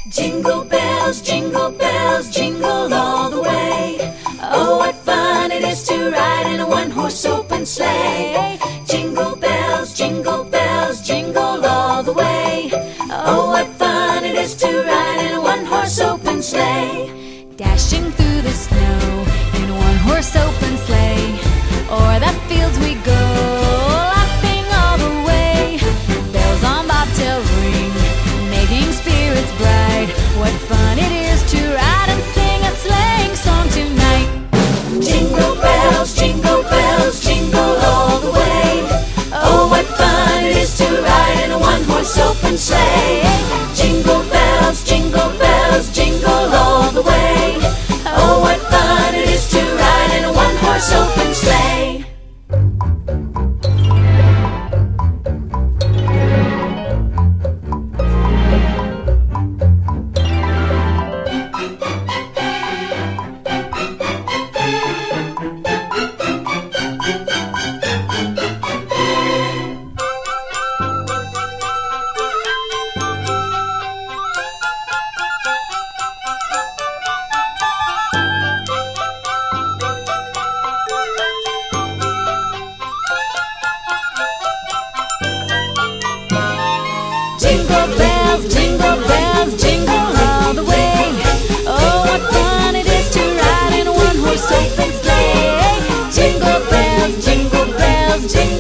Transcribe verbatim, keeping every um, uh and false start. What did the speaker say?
Jingle bells, jingle bells, jingle all the way. Oh, what fun it is to ride in a one-horse open sleigh. Jingle bells, jingle bells, jingle all the way. Oh, what fun it is to ride in a one-horse open sleigh. Dashing through the snow in a one-horse open sleigh. O'er the fields we go, laughing all the way. Bells on bobtail ring, making spirits bright. What fun it is to ride and sing a sleighing song tonight. Jingle bells, jingle bells, jingle all the way. Oh, what fun it is to ride in a one-horse open sleigh. Jingle bells, jingle bells, jingle all the way. Oh, what fun it is to ride in a one-horse open sleigh. Jingle bells, jingle bells, jingle all the way. Oh, what fun it is to ride in a one-horse open sleigh. Jingle bells, jingle bells, jingle